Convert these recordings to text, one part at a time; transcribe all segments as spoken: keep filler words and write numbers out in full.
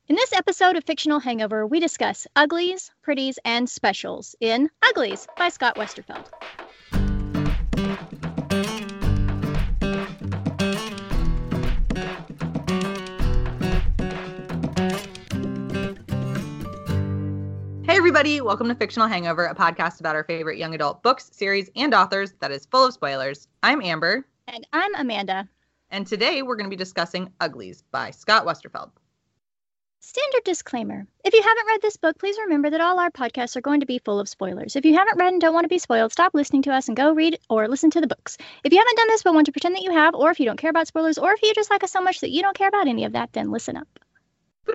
In this episode of Fictional Hangover, we discuss uglies, pretties, and specials in Uglies by Scott Westerfeld. Hey everybody, welcome to Fictional Hangover, a podcast about our favorite young adult books, series, and authors that is full of spoilers. I'm Amber. And I'm Amanda. And today we're going to be discussing Uglies by Scott Westerfeld. Standard disclaimer. If you haven't read this book, please remember that all our podcasts are going to be full of spoilers. If you haven't read and don't want to be spoiled, stop listening to us and go read or listen to the books. If you haven't done this but want to pretend that you have, or if you don't care about spoilers, or if you just like us so much that you don't care about any of that, then listen up. I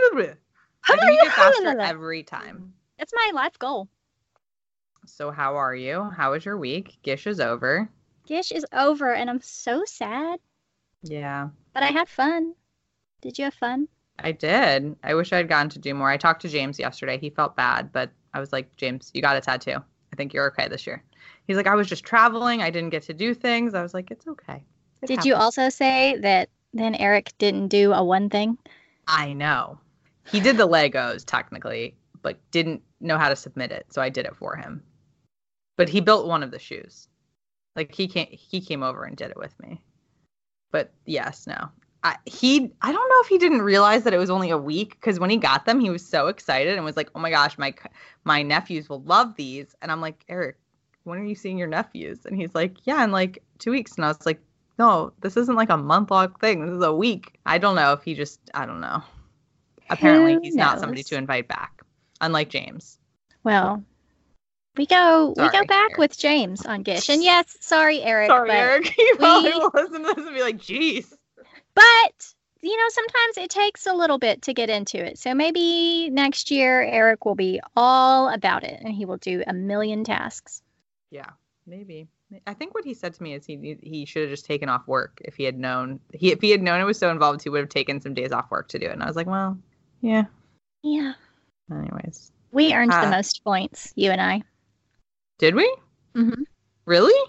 do it faster every time. That's my life goal. So how are you? How was your week? Gish is over. Gish is over, and I'm so sad. Yeah. But I had fun. Did you have fun? I did. I wish I'd gotten to do more. I talked to James yesterday. He felt bad, but I was like, James, you got a tattoo. I think you're okay this year. He's like, I was just traveling. I didn't get to do things. I was like, it's okay. It Did happens. you also say that then Eric didn't do a one thing? I know. He did the Legos, technically, but didn't know how to submit it, so I did it for him. But he built one of the shoes. Like, he came, he came over and did it with me. But, yes, no. I, he, I don't know if he didn't realize that it was only a week, because when he got them, he was so excited and was like, oh my gosh, my my nephews will love these. And I'm like, Eric, when are you seeing your nephews? And he's like, yeah, in like two weeks. And I was like, no, this isn't like a month-long thing. This is a week. I don't know if he just, I don't know. Apparently, Who he's not knows? somebody to invite back, unlike James. Well, we go we Sorry, go back Eric. with James on Gish. And yes, sorry, Eric. Sorry, but, Eric. You probably we- will listen to this and be like, geez. But, you know, sometimes it takes a little bit to get into it. So maybe next year, Eric will be all about it, and he will do a million tasks. Yeah, maybe. I think what he said to me is he he should have just taken off work if he had known. He if he had known it was so involved, he would have taken some days off work to do it. And I was like, well, yeah. Yeah. Anyways, We earned Uh, the most points, you and I. did we? Mm-hmm. Really?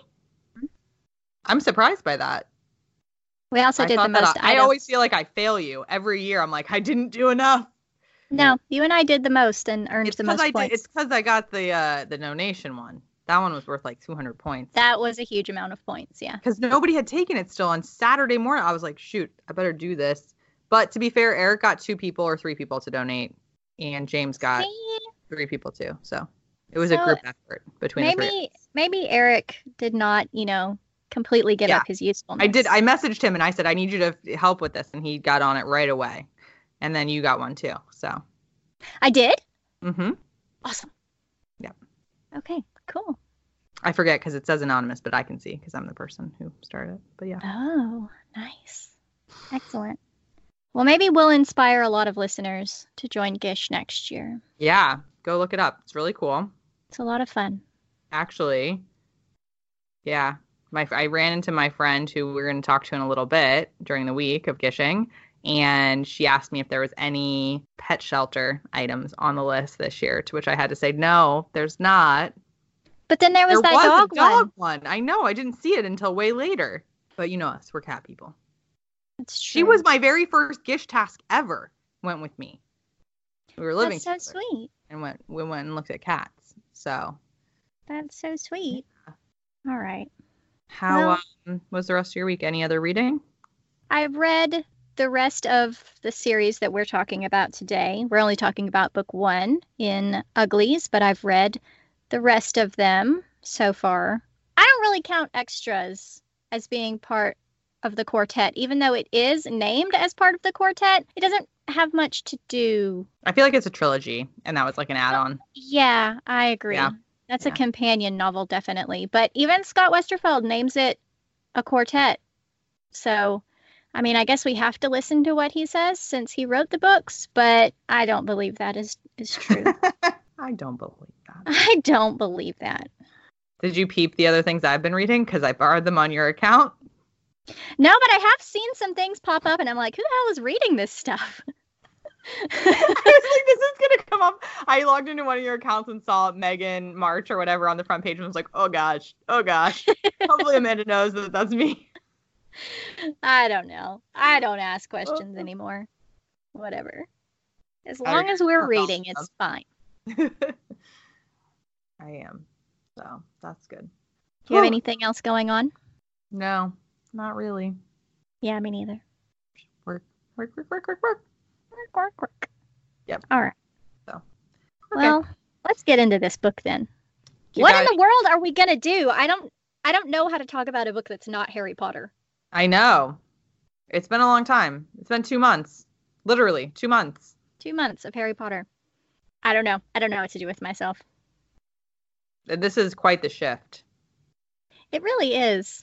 I'm surprised by that. We also I did the thought that most I, I items. always feel like I fail you every year. I'm like, I didn't do enough. No, you and I did the most and earned It's the because most I points. did. It's because I got the uh, the donation one. That one was worth like two hundred points. That was a huge amount of points, yeah. Because nobody had taken it still on Saturday morning. I was like, shoot, I better do this. But to be fair, Eric got two people or three people to donate, and James got See? three people too. So it was a So, group effort between the three. Maybe maybe Eric did not, you know, completely give Yeah. up his usefulness. I did. I messaged him and I said, I need you to help with this, and he got on it right away. And then you got one too. So. I did? Mm-hmm. Awesome. Yeah. Okay, cool. I forget because it says anonymous, but I can see because I'm the person who started it. But yeah. Oh, nice. Excellent. Well, maybe we'll inspire a lot of listeners to join Gish next year. Yeah. Go look it up. It's really cool. It's a lot of fun. Actually, yeah. My I ran into my friend who we're going to talk to in a little bit during the week of Gishing, and she asked me if there was any pet shelter items on the list this year, to which I had to say, no, there's not. But then there was there that was dog, a dog one. one. I know. I didn't see it until way later. But you know us. We're cat people. That's true. She was my very first Gish task ever. Went with me. We were living That's so together sweet. and went we went and looked at cats. So That's so sweet. All right. how Well- um, was the rest of your week? Any other reading? I've read the rest of the series that we're talking about today. We're only talking about book one in Uglies, but I've read the rest of them so far. I don't really count extras as being part of the quartet, even though it is named as part of the quartet. It doesn't have much to do. I feel like it's a trilogy, and that was like an add-on. Yeah, I agree. Yeah. That's Yeah. a companion novel, definitely. But even Scott Westerfeld names it a quartet. So, I mean, I guess we have to listen to what he says since he wrote the books, but I don't believe that is, is true. I don't believe that. I don't believe that. Did you peep the other things I've been reading? Because I borrowed them on your account. No, but I have seen some things pop up, and I'm like, who the hell is reading this stuff? I was like, this is gonna come up. I logged into one of your accounts and saw Megan March or whatever on the front page and was like, oh gosh, oh gosh. Hopefully Amanda knows that that's me. I don't know. I don't ask questions anymore. Whatever. As long as we're reading, it's fine. I am. So that's good. Do you have anything else going on? No, not really. Yeah, me neither. Work, work, work, work, work, work. Work, work, work. Yep. All right. So, okay. Well, let's get into this book then. You what got in it. the world are we gonna do? I don't I don't know how to talk about a book that's not Harry Potter. I know. It's been a long time. It's been two months. Literally, two months. Two months of Harry Potter. I don't know. I don't know what to do with myself. This is quite the shift. It really is.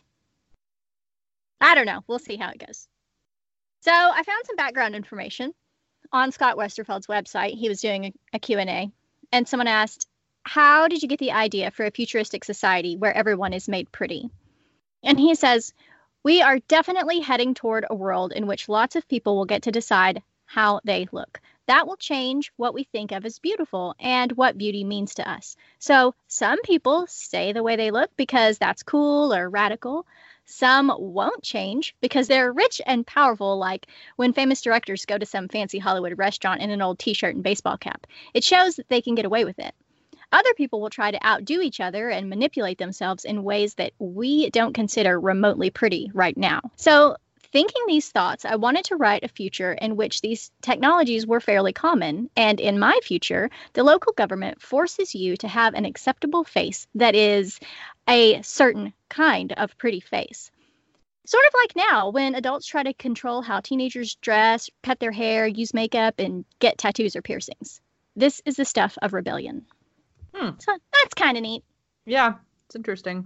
I don't know. We'll see how it goes. So I found some background information on Scott Westerfeld's website. He was doing a, a Q and A, and someone asked, how did you get the idea for a futuristic society where everyone is made pretty? And he says, we are definitely heading toward a world in which lots of people will get to decide how they look. That will change what we think of as beautiful and what beauty means to us. So some people stay the way they look because that's cool or radical. Some won't change because they're rich and powerful, like when famous directors go to some fancy Hollywood restaurant in an old t-shirt and baseball cap. It shows that they can get away with it. Other people will try to outdo each other and manipulate themselves in ways that we don't consider remotely pretty right now. So, thinking these thoughts, I wanted to write a future in which these technologies were fairly common. And in my future, the local government forces you to have an acceptable face that is a certain kind of pretty face. Sort of like now, when adults try to control how teenagers dress, pet their hair, use makeup, and get tattoos or piercings. This is the stuff of rebellion. Hmm. So that's kind of neat. Yeah, it's interesting.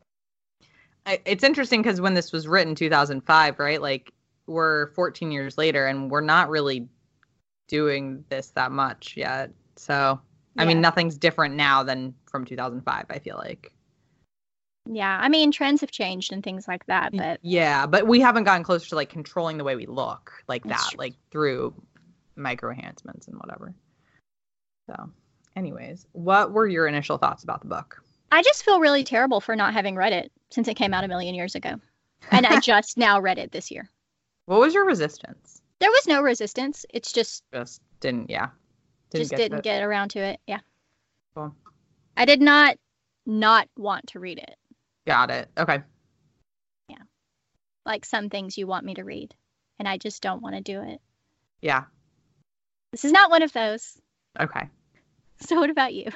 I, it's interesting because when this was written, two thousand five, right? Like, we're fourteen years later, and we're not really doing this that much yet. So, I Yeah. mean, nothing's different now than from two thousand five, I feel like. Yeah, I mean, trends have changed and things like that, but Yeah, but we haven't gotten closer to, like, controlling the way we look like That's that, true. like, through micro enhancements and whatever. So, anyways, what were your initial thoughts about the book? I just feel really terrible for not having read it since it came out a million years ago. And I just now read it this year. What was your resistance? There was no resistance. It's just Just didn't, yeah. just get didn't it. get around to it. Yeah. Cool. I did not not want to read it. Got it. Okay. Like some things you want me to read, and I just don't want to do it. Yeah. This is not one of those. Okay. So what about you?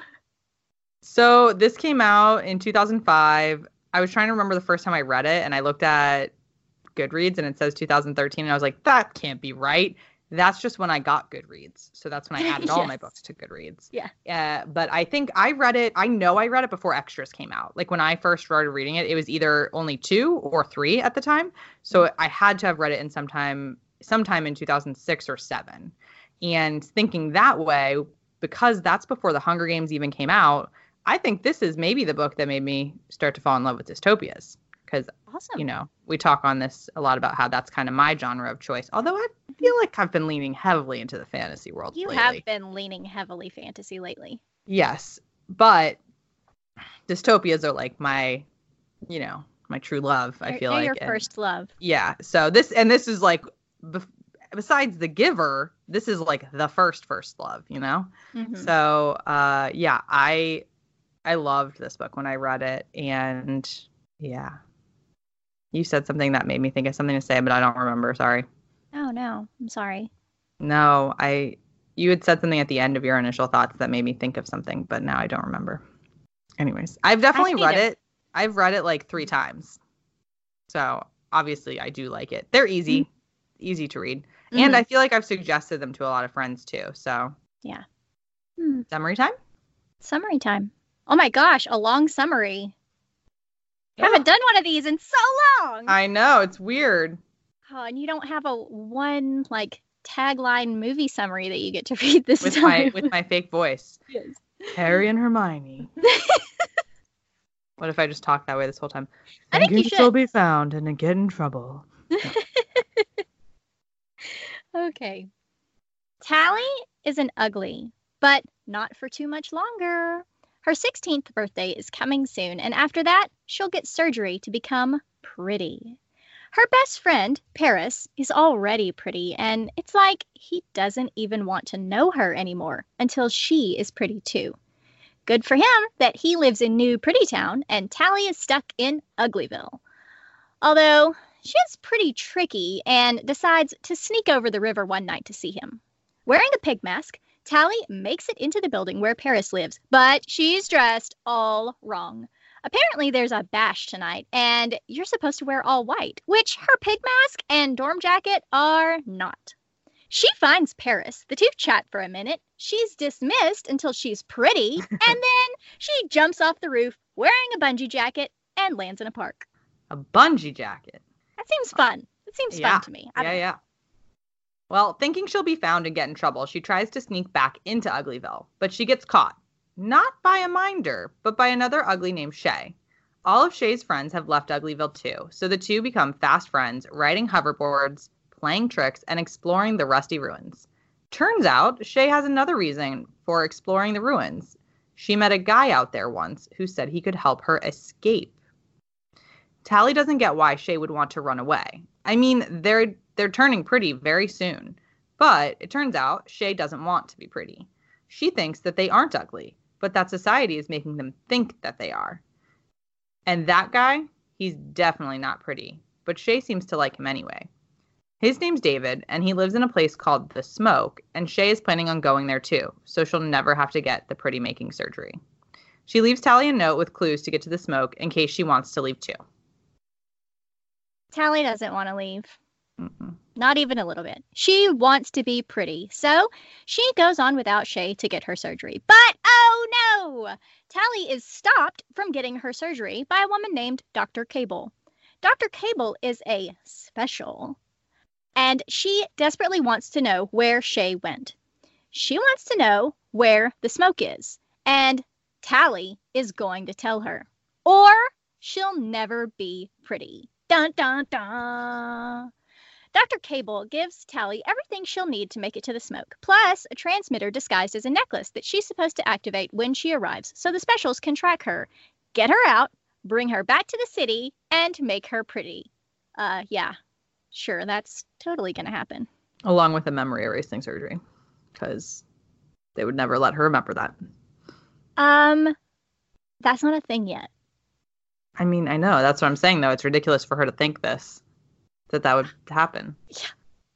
So this came out in two thousand five. I was trying to remember the first time I read it, and I looked at Goodreads, and it says two thousand thirteen, and I was like, that can't be right. That's just when I got Goodreads. So that's when I added all Yes. my books to Goodreads. Yeah. Uh, but I think I read it, I know I read it before Extras came out. Like, when I first started reading it, it was either only two or three at the time. So I had to have read it in sometime, sometime in two thousand six or seven. And thinking that way, because that's before the Hunger Games even came out, I think this is maybe the book that made me start to fall in love with dystopias. Because, Awesome. you know, we talk on this a lot about how that's kind of my genre of choice. Although I feel like I've been leaning heavily into the fantasy world You lately. have been leaning heavily fantasy lately. Yes, but dystopias are like my, you know, my true love, I They're- feel they're like. your And- first love. yeah. So this, and this is like, bef- besides The Giver, this is like the first, first love, you know? Mhm. So, uh, yeah, I, I loved this book when I read it. And yeah, you said something that made me think of something to say, but I don't remember. Sorry. Oh no, I'm sorry. No, I, you had said something at the end of your initial thoughts that made me think of something, but now I don't remember. Anyways, I've definitely read either. it. I've read it like three times. So obviously I do like it. They're easy, easy to read. And Mhm. I feel like I've suggested them to a lot of friends too. So Hmm. summary time? Summary time. Oh my gosh, a long summary. Yeah. I haven't done one of these in so long. I know, it's weird. Oh, and you don't have a one like tagline movie summary that you get to read this With time. my with my fake voice. Yes. Harry and Hermione. What if I just talk that way this whole time? I think you Vengeance will should. be found and get in trouble. Okay. Tally isn't ugly, but not for too much longer. Her sixteenth birthday is coming soon, and after that, she'll get surgery to become pretty. Her best friend, Paris, is already pretty, and it's like he doesn't even want to know her anymore until she is pretty too. Good for him that he lives in New Pretty Town and Tally is stuck in Uglyville. Although she is pretty tricky and decides to sneak over the river one night to see him. Wearing a pig mask, Tally makes it into the building where Paris lives, but she's dressed all wrong. Apparently there's a bash tonight, and you're supposed to wear all white, which her pig mask and dorm jacket are not. She finds Paris. The two chat for a minute. She's dismissed until she's pretty, and then she jumps off the roof wearing a bungee jacket and lands in a park. A bungee jacket? That seems fun. It seems yeah. fun to me. I Yeah, yeah. Well, thinking she'll be found and get in trouble, she tries to sneak back into Uglyville, but she gets caught. Not by a minder, but by another ugly named Shay. All of Shay's friends have left Uglyville too, so the two become fast friends, riding hoverboards, playing tricks, and exploring the rusty ruins. Turns out, Shay has another reason for exploring the ruins. She met a guy out there once who said he could help her escape. Tally doesn't get why Shay would want to run away. I mean, they're they're turning pretty very soon. But it turns out Shay doesn't want to be pretty. She thinks that they aren't ugly, but that society is making them think that they are. And that guy, he's definitely not pretty, but Shay seems to like him anyway. His name's David, and he lives in a place called The Smoke, and Shay is planning on going there too, so she'll never have to get the pretty-making surgery. She leaves Tally a note with clues to get to The Smoke in case she wants to leave too. Tally doesn't want to leave. Mm-mm. Not even a little bit. She wants to be pretty, so she goes on without Shay to get her surgery. But, oh no! Tally is stopped from getting her surgery by a woman named Doctor Cable. Doctor Cable is a special, and she desperately wants to know where Shay went. She wants to know where the smoke is, and Tally is going to tell her, or she'll never be pretty. Dun, dun, dun. Doctor Cable gives Tally everything she'll need to make it to the smoke, plus a transmitter disguised as a necklace that she's supposed to activate when she arrives so the specials can track her, get her out, bring her back to the city, and make her pretty. Uh, yeah, sure, that's totally going to happen. Along with a memory erasing surgery, because they would never let her remember that. Um, that's not a thing yet. I mean, I know. That's what I'm saying, though. It's ridiculous for her to think this, that that would happen. Yeah.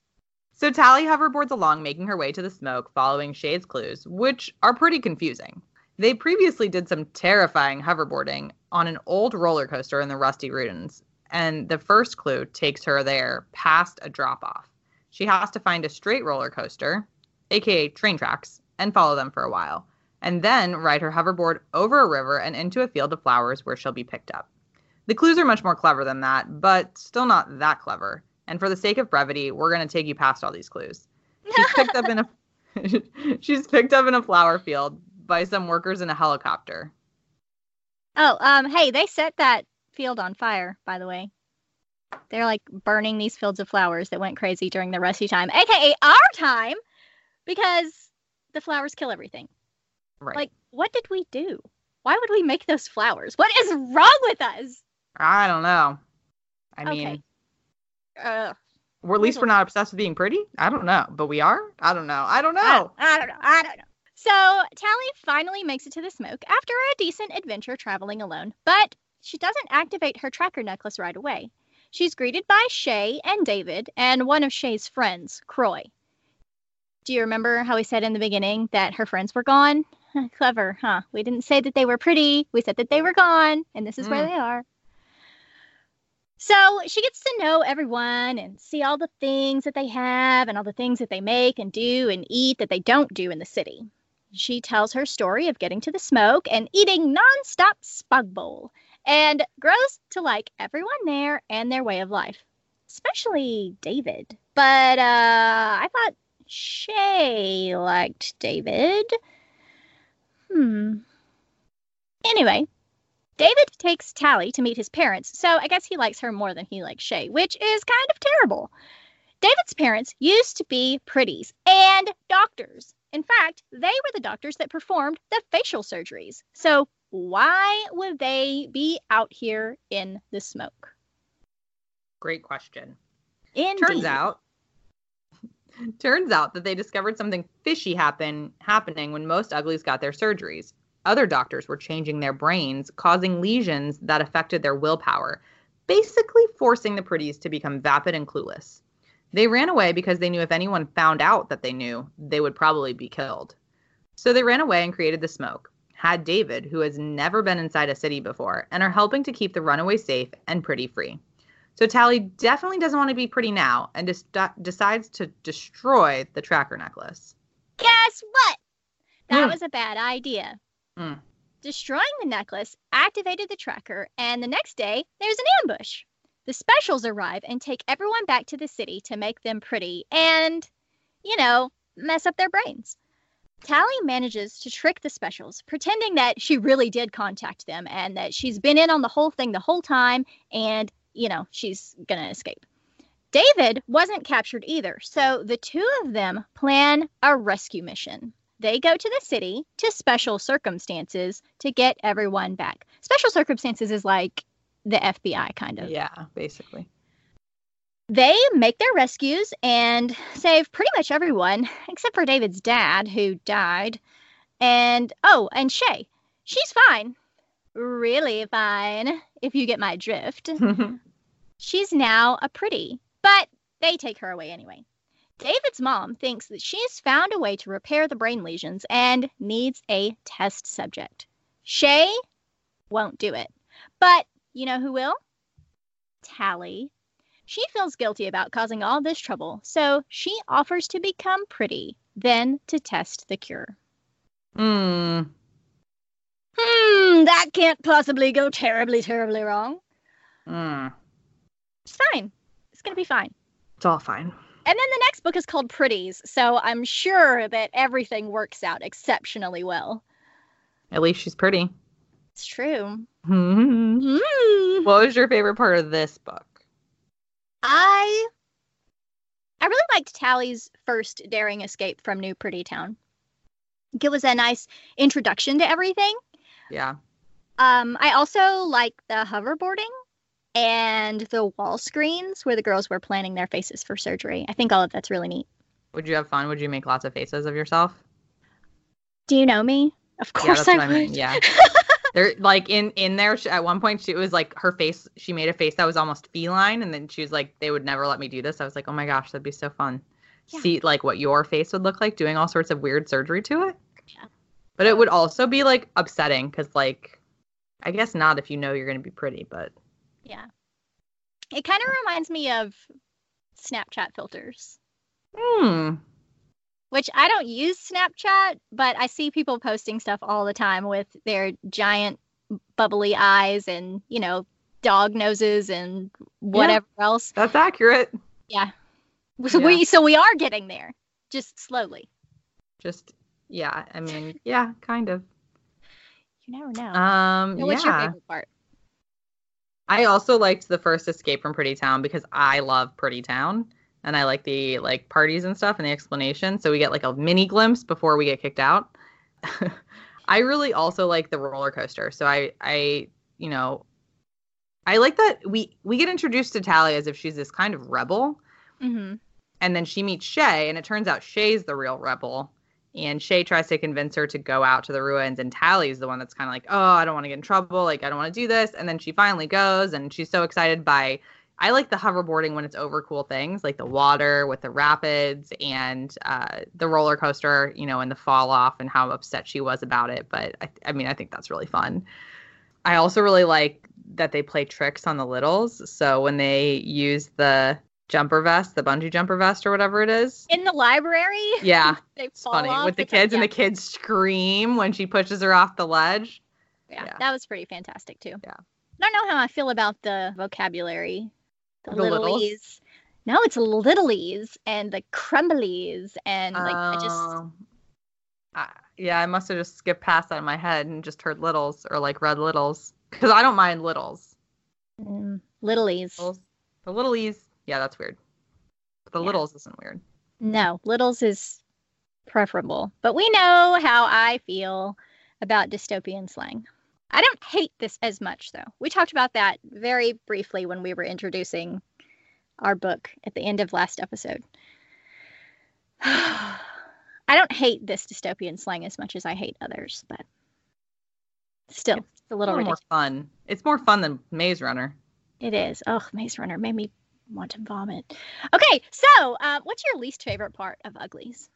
So Tally hoverboards along, making her way to the smoke, following Shay's clues, which are pretty confusing. They previously did some terrifying hoverboarding on an old roller coaster in the rusty ruins, and the first clue takes her there past a drop-off. She has to find a straight roller coaster, aka train tracks, and follow them for a while, and then ride her hoverboard over a river and into a field of flowers where she'll be picked up. The clues are much more clever than that, but still not that clever. And for the sake of brevity, we're going to take you past all these clues. She's picked up in a she's picked up in a flower field by some workers in a helicopter. Oh, um, hey, they set that field on fire, by the way. They're like burning these fields of flowers that went crazy during the rusty time, aka our time, because the flowers kill everything. Right. Like, what did we do? Why would we make those flowers? What is wrong with us? I don't know. I Okay. mean, Uh, we're, at least we're not obsessed with being pretty. I don't know. But we are? I don't know. I don't know. I, I don't know. I don't know. So Tally finally makes it to the smoke after a decent adventure traveling alone, but she doesn't activate her tracker necklace right away. She's greeted by Shay and David and one of Shay's friends, Croy. Do you remember how we said in the beginning that her friends were gone? Clever, huh? We didn't say that they were pretty. We said that they were gone, and this is Mm. where they are. So she gets to know everyone and see all the things that they have and all the things that they make and do and eat that they don't do in the city. She tells her story of getting to the smoke and eating nonstop spug bowl and grows to like everyone there and their way of life, especially David. But uh, I thought Shay liked David. Hmm. Anyway, David takes Tally to meet his parents, so I guess he likes her more than he likes Shay, which is kind of terrible. David's parents used to be pretties and doctors. In fact, they were the doctors that performed the facial surgeries. So why would they be out here in the smoke? Great question. Indeed. Turns out, turns out that they discovered something fishy happen happening when most uglies got their surgeries. Other doctors were changing their brains, causing lesions that affected their willpower, basically forcing the pretties to become vapid and clueless. They ran away because they knew if anyone found out that they knew, they would probably be killed. So they ran away and created the smoke, had David, who has never been inside a city before, and are helping to keep the runaway safe and pretty free. So Tally definitely doesn't want to be pretty now and just decides to destroy the tracker necklace. Guess what? That Mm. was a bad idea. Mm. Destroying the necklace activated the tracker, and the next day, there's an ambush. The specials arrive and take everyone back to the city to make them pretty and, you know, mess up their brains. Tally manages to trick the specials, pretending that she really did contact them and that she's been in on the whole thing the whole time and, you know, she's gonna escape. David wasn't captured either, so the two of them plan a rescue mission. They go to the city to Special Circumstances to get everyone back. Special Circumstances is like the F B I, kind of. Yeah, basically. They make their rescues and save pretty much everyone, except for David's dad, who died. And, oh, and Shay. She's fine. Really fine, if you get my drift. She's now a pretty, but they take her away anyway. David's mom thinks that she's found a way to repair the brain lesions and needs a test subject. Shay won't do it. But you know who will? Tally. She feels guilty about causing all this trouble, so she offers to become pretty, then to test the cure. Hmm. Hmm, that can't possibly go terribly, terribly wrong. Hmm. It's fine. It's going to be fine. It's all fine. And then the next book is called Pretties, so I'm sure that everything works out exceptionally well. At least she's pretty. It's true. Hmm. Mm. What was your favorite part of this book? I I really liked Tally's first daring escape from New Pretty Town. It was a nice introduction to everything. Yeah. Um, I also like the hoverboarding and the wall screens where the girls were planning their faces for surgery. I think all of that's really neat. Would you have fun? Would you make lots of faces of yourself? Do you know me? Of Yeah, course that's I what I would. mean. Yeah. There, like in in there, she, at one point, she, it was like her face. She made a face that was almost feline, and then she was like, "They would never let me do this." I was like, "Oh my gosh, that'd be so fun." Yeah. See, like what your face would look like doing all sorts of weird surgery to it. Yeah. But it would also be like upsetting because, like, I guess not if you know you're going to be pretty, but Yeah. It kind of reminds me of Snapchat filters, hmm. which I don't use Snapchat, but I see people posting stuff all the time with their giant bubbly eyes and, you know, dog noses and whatever else. That's accurate. Yeah. So Yeah. we so we are getting there, just slowly. Just yeah. I mean, yeah, kind of. You never know. Um, So yeah. what's your favorite part? I also liked the first Escape from Pretty Town because I love Pretty Town and I like the like parties and stuff and the explanation. So we get like a mini glimpse before we get kicked out. I really also like the roller coaster. So I, I, you know, I like that we we get introduced to Tally as if she's this kind of rebel, Mm-hmm. and then she meets Shay, and it turns out Shay's the real rebel. And Shay tries to convince her to go out to the ruins, and Tally's the one that's kind of like, oh, I don't want to get in trouble. Like, I don't want to do this. And then she finally goes, and she's so excited by, I like the hoverboarding when it's over cool things, like the water with the rapids and uh, the roller coaster, you know, and the fall off and how upset she was about it. But, I, I mean, I think that's really fun. I also really like that they play tricks on the littles. So when they use the jumper vest, the bungee jumper vest or whatever it is. In the library? Yeah. They It's fall funny off with the top- kids and yeah. the kids scream when she pushes her off the ledge. Yeah, Yeah. that was pretty fantastic too. Yeah. I don't know how I feel about the vocabulary. The, The littles? littlies. No, it's littlies and the crumblies and like I just Um, I, yeah, I must have just skipped past that in my head and just heard littles or like read littles because I don't mind littles. mm, littlies. Littles. The littlies, yeah, that's weird. But the Yeah. littles isn't weird. No, littles is preferable. But we know how I feel about dystopian slang. I don't hate this as much though. We talked about that very briefly when we were introducing our book at the end of last episode. I don't hate this dystopian slang as much as I hate others, but still, it's, it's a little, a little more fun. It's more fun than Maze Runner. It is. Oh, Maze Runner made me want to vomit. Okay, so uh, what's your least favorite part of Uglies?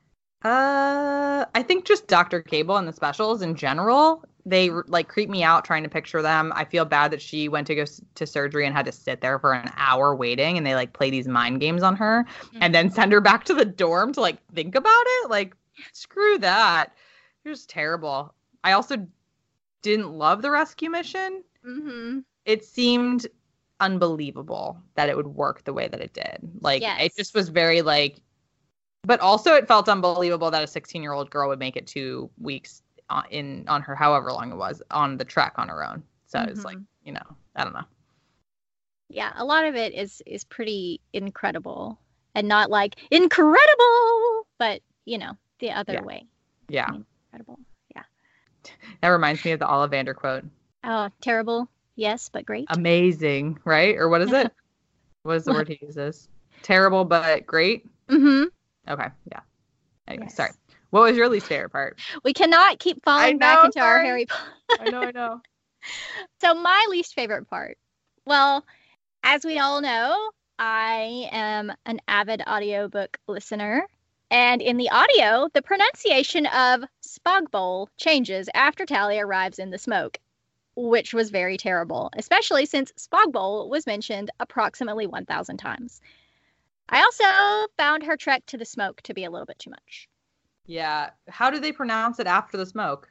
Uh, I think just Doctor Cable and the specials in general. They like creep me out trying to picture them. I feel bad that she went to go s- to surgery and had to sit there for an hour waiting, and they like play these mind games on her mm-hmm. and then send her back to the dorm to like think about it. Like, screw that. It was terrible. I also didn't love the rescue mission. Mm-hmm. It seemed unbelievable that it would work the way that it did. Like, yes. It just was very like. But also, it felt unbelievable that a sixteen-year-old girl would make it two weeks on, in on her, however long it was, on the trek on her own. So mm-hmm. It's like, you know, I don't know. Yeah, a lot of it is is pretty incredible, and not like incredible, but you know, the other yeah. way. Yeah, I mean, incredible. Yeah. That reminds me of the Ollivander quote. Oh, terrible. Yes, but great. Amazing, right? Or what is it? What is the word he uses? Terrible, but great. Mm-hmm. Okay, yeah. Anyway, yes. Sorry. What was your least favorite part? We cannot keep falling know, back into sorry. our Harry Potter. I know, I know. So my least favorite part. Well, as we all know, I am an avid audiobook listener. And in the audio, the pronunciation of Spogbowl changes after Tally arrives in the smoke, which was very terrible, especially since Spogbowl was mentioned approximately one thousand times. I also found her trek to the smoke to be a little bit too much. Yeah. How did they pronounce it after the smoke?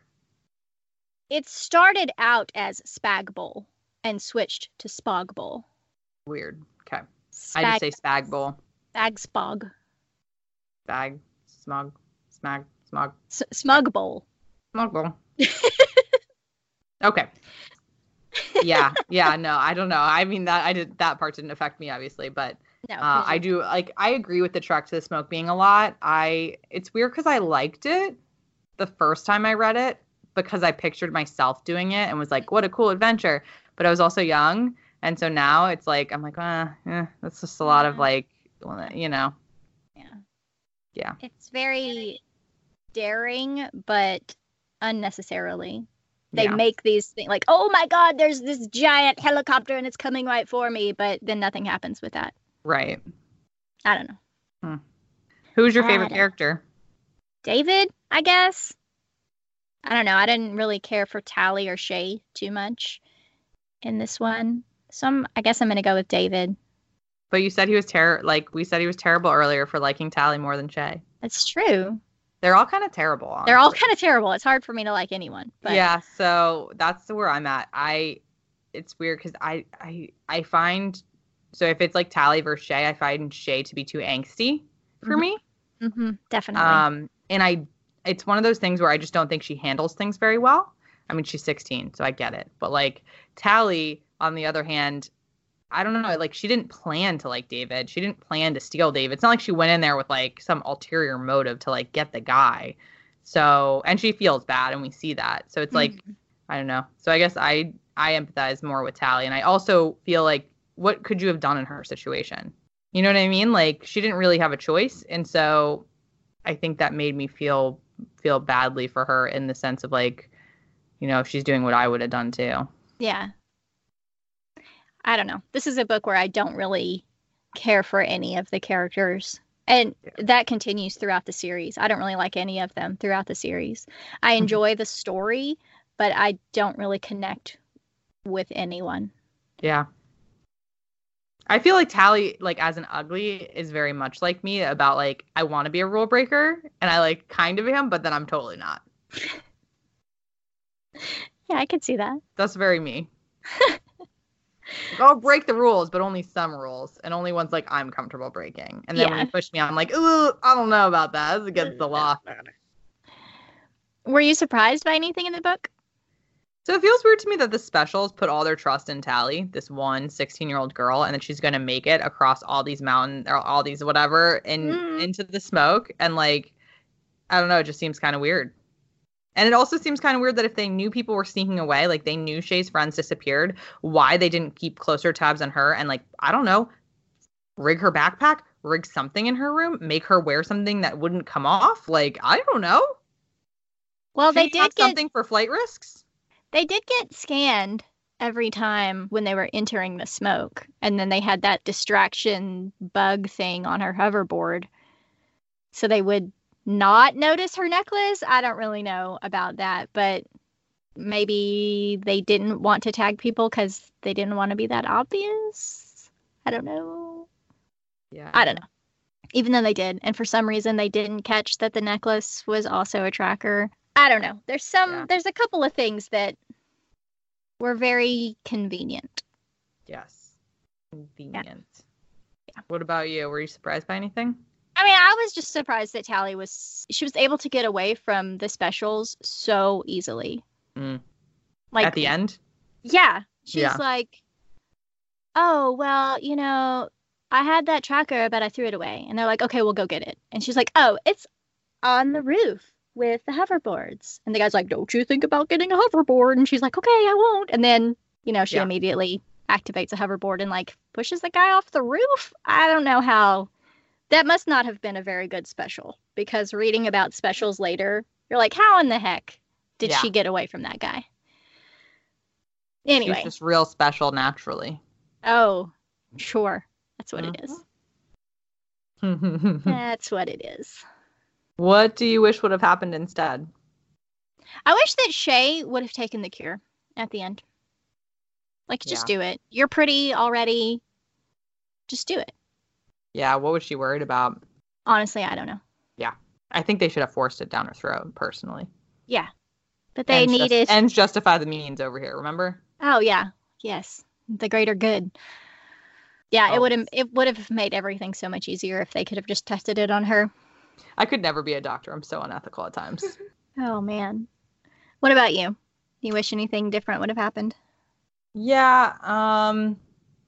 It started out as Spagbowl and switched to Spogbowl. Weird. Okay. Spag- I just say Spagbowl. Spagspog. Spag. Smog. Smag. Smog. S- Smugbowl. Smugbowl. Okay. Yeah. Yeah. No, I don't know. I mean, that I did that part didn't affect me, obviously, but. No, uh, I do like I agree with the trek to the smoke being a lot. I it's weird because I liked it the first time I read it because I pictured myself doing it and was like, what a cool adventure. But I was also young, and so now it's like I'm like, uh, eh, that's just a lot of like, you know. Yeah. Yeah. It's very daring, but unnecessarily. They yeah. make these things like, oh my God, there's this giant helicopter and it's coming right for me, but then nothing happens with that. Right. I don't know. Hmm. Who's your favorite character? David, I guess. I don't know. I didn't really care for Tally or Shay too much in this one. So I'm, I guess I'm going to go with David. But you said he was ter- like we said he was terrible earlier for liking Tally more than Shay. That's true. They're all kind of terrible. Honestly. They're all kind of terrible. It's hard for me to like anyone. But... Yeah, so that's where I'm at. I it's weird because I, I I find so if it's like Tally versus Shay, I find Shay to be too angsty for mm-hmm. me. Mm-hmm. Definitely. Um, and I it's one of those things where I just don't think she handles things very well. I mean, she's sixteen, so I get it. But like Tally, on the other hand, I don't know, like she didn't plan to like David. She didn't plan to steal David. It's not like she went in there with like some ulterior motive to like get the guy. So, and she feels bad and we see that. So it's like, mm-hmm. I don't know. So I guess I, I empathize more with Tally. And I also feel like, what could you have done in her situation? You know what I mean? Like she didn't really have a choice. And so I think that made me feel, feel badly for her in the sense of like, you know, she's doing what I would have done too. Yeah. I don't know. This is a book where I don't really care for any of the characters. And yeah. that continues throughout the series. I don't really like any of them throughout the series. I enjoy the story, but I don't really connect with anyone. Yeah. I feel like Tally, like as an ugly, is very much like me about like, I want to be a rule breaker and I like kind of am, but then I'm totally not. Yeah, I could see that. That's very me. I'll break the rules, but only some rules, and only ones like I'm comfortable breaking. And then yeah. when you push me, I'm like, ooh, I don't know about that. It's against the law. Were you surprised by anything in the book? So it feels weird to me that the specials put all their trust in Tally, this one sixteen-year-old girl, and that she's going to make it across all these mountains, or all these whatever, in, mm. into the smoke. And like, I don't know, it just seems kind of weird. And it also seems kind of weird that if they knew people were sneaking away, like they knew Shay's friends disappeared, why they didn't keep closer tabs on her and like, I don't know, rig her backpack, rig something in her room, make her wear something that wouldn't come off. Like, I don't know. Well, She they did have get something for flight risks. they did get scanned every time when they were entering the smoke, and then they had that distraction bug thing on her hoverboard, so they would not notice her necklace. I don't really know about that, but maybe they didn't want to tag people because they didn't want to be that obvious. I don't know. Yeah. I don't know. Even though they did, and for some reason they didn't catch that the necklace was also a tracker. I don't know. There's some Yeah. there's a couple of things that were very convenient. Yes. Convenient. Yeah. What about you? Were you surprised by anything? I mean, I was just surprised that Tally was she was able to get away from the specials so easily. Mm. Like at the end? Yeah. She's Yeah. like, "Oh, well, you know, I had that tracker, but I threw it away." And they're like, "Okay, we'll go get it." And she's like, "Oh, it's on the roof with the hoverboards." And the guy's like, "Don't you think about getting a hoverboard?" And she's like, "Okay, I won't." And then, you know, she Yeah. immediately activates a hoverboard and like pushes the guy off the roof. I don't know how. That must not have been a very good special, because reading about specials later, you're like, how in the heck did Yeah. she get away from that guy? She's Anyway. just real special naturally. Oh, sure. That's what it is. Mhm. That's what it is. What do you wish would have happened instead? I wish that Shay would have taken the cure at the end. Like, just Yeah. do it. You're pretty already. Just do it. Yeah, what was she worried about? Honestly, I don't know. Yeah. I think they should have forced it down her throat, personally. Yeah. But they ends needed. Just, ends justify the means over here, remember? Oh, yeah. Yes. The greater good. Yeah, it would have Always. it would have made everything so much easier if they could have just tested it on her. I could never be a doctor. I'm so unethical at times. Oh, man. What about you? You wish anything different would have happened? Yeah, um...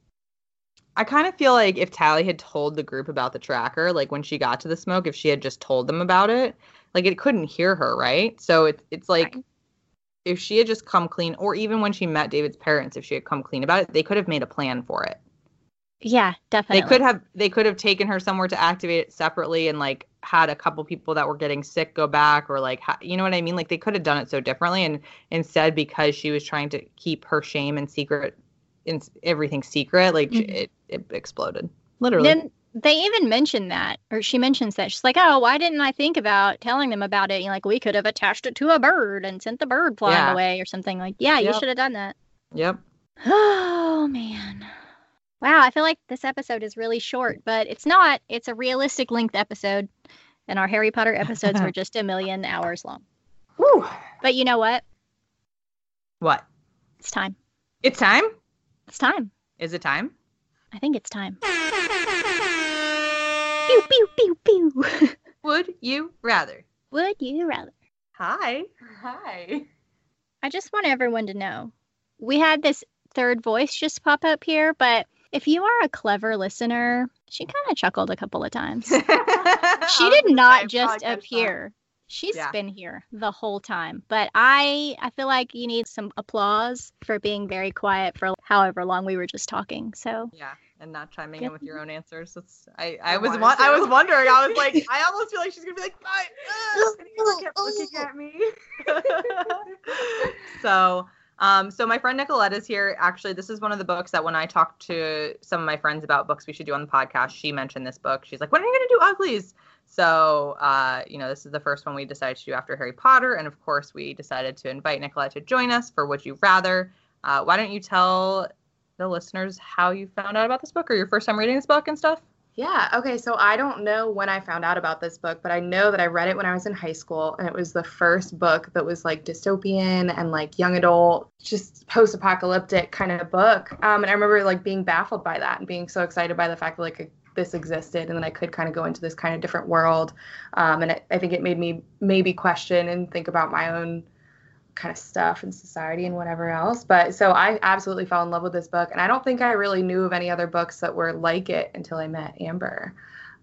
I kind of feel like if Tally had told the group about the tracker, like when she got to the smoke, if she had just told them about it, like it couldn't hear her, right? So it, it's like Right. if she had just come clean, or even when she met David's parents, if she had come clean about it, they could have made a plan for it. Yeah, definitely. They could have they could have taken her somewhere to activate it separately and like had a couple people that were getting sick go back, or like ha- you know what I mean? Like they could have done it so differently, and instead, because she was trying to keep her shame and secret, in everything secret, like Mhm. it, it exploded literally. Then they even mentioned that, or she mentions that. She's like, "Oh, why didn't I think about telling them about it? You know, like, we could have attached it to a bird and sent the bird flying Yeah. away or something." Like, yeah, you Yep. should have done that. Yep. Oh, man. Wow, I feel like this episode is really short, but it's not. It's a realistic length episode, and our Harry Potter episodes were just a million hours long. Woo. But you know what? What? It's time. It's time? It's time. Is it time? I think it's time. Pew, pew, pew, pew. Would you rather? Would you rather? Hi. Hi. I just want everyone to know. We had this third voice just pop up here, but if you are a clever listener, she kind of chuckled a couple of times. She did not just appear. She's Yeah. been here the whole time. But I I feel like you need some applause for being very quiet for however long we were just talking. So Yeah, and not chiming Good. in with your own answers. That's, I, I, I was wanted wa- I to. was wondering. I was like, I almost feel like she's gonna be like, fine. And he kept looking at me. so, um, so my friend Nicolette is here. Actually, this is one of the books that when I talked to some of my friends about books we should do on the podcast, she mentioned this book. She's like, when are you gonna do Uglies? So, uh, you know, this is the first one we decided to do after Harry Potter, and of course, we decided to invite Nicolette to join us for Would You Rather. Uh, why don't you tell the listeners how you found out about this book, or your first time reading this book and stuff? Yeah, okay, so I don't know when I found out about this book, but I know that I read it when I was in high school, and it was the first book that was like dystopian and like young adult, just post-apocalyptic kind of book. Um, and I remember like being baffled by that and being so excited by the fact that like this existed and then I could kind of go into this kind of different world. Um, and it, I think it made me maybe question and think about my own kind of stuff in society and whatever else. But so I absolutely fell in love with this book, and I don't think I really knew of any other books that were like it until I met Amber.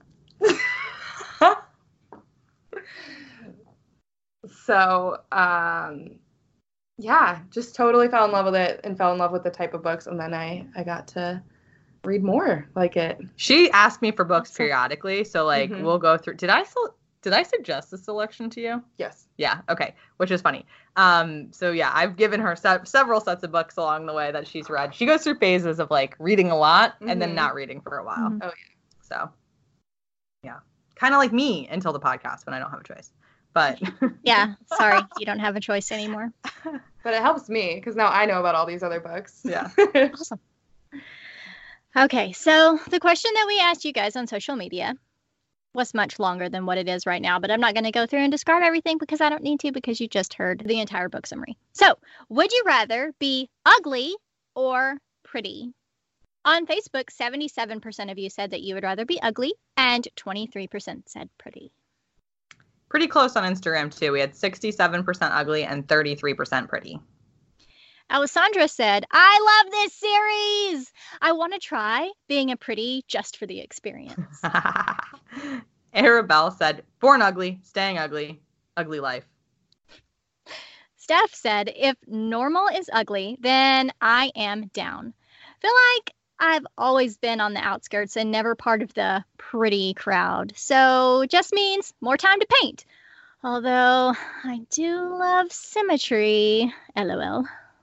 So um yeah, just totally fell in love with it and fell in love with the type of books, and then I I got to read more like it. She asked me for books Awesome. periodically, so like Mhm. we'll go through. Did I still did I suggest the selection to you? Yes. Yeah. Okay. Which is funny. Um. So yeah, I've given her se- several sets of books along the way that she's read. She goes through phases of like reading a lot and then Mhm. not reading for a while. Mhm. Oh, yeah. So yeah, kind of like me until the podcast when I don't have a choice. But Yeah, sorry, you don't have a choice anymore. But it helps me because now I know about all these other books. Yeah. Awesome. Okay, so the question that we asked you guys on social media was much longer than what it is right now, but I'm not going to go through and describe everything because I don't need to, because you just heard the entire book summary. So, would you rather be ugly or pretty? On Facebook, seventy-seven percent of you said that you would rather be ugly, and twenty-three percent said pretty. Pretty close on Instagram too. We had sixty-seven percent ugly and thirty-three percent pretty. Alessandra said, I love this series. I want to try being a pretty just for the experience. Arabelle said, born ugly, staying ugly, ugly life. Steph said, if normal is ugly, then I am down. Feel like I've always been on the outskirts and never part of the pretty crowd. So just means more time to paint. Although I do love symmetry. LOL.